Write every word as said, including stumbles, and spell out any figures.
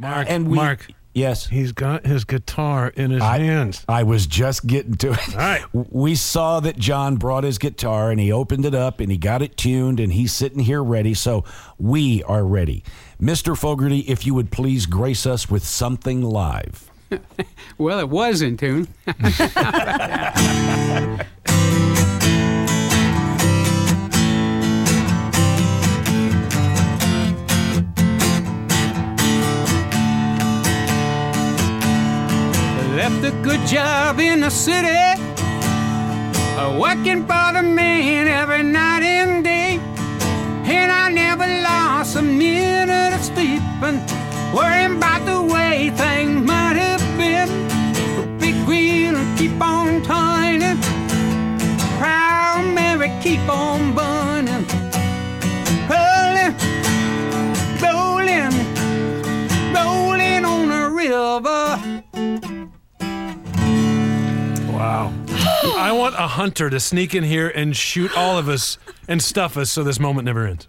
Mark, and we, Mark. Yes. He's got his guitar in his I, hands. I was just getting to it. All right. We saw that John brought his guitar, and he opened it up, and he got it tuned, and he's sitting here ready, so we are ready. Mister Fogarty, if you would please grace us with something live. Well, it was in tune. Left a good job in the city, uh, working for the man every night and day. And I never lost a minute of sleeping, worrying about the way things might have been. But big wheel and keep on turning, Proud Mary keep on burning, rolling, rolling, rolling on the river. Wow. I want a hunter to sneak in here and shoot all of us and stuff us so this moment never ends.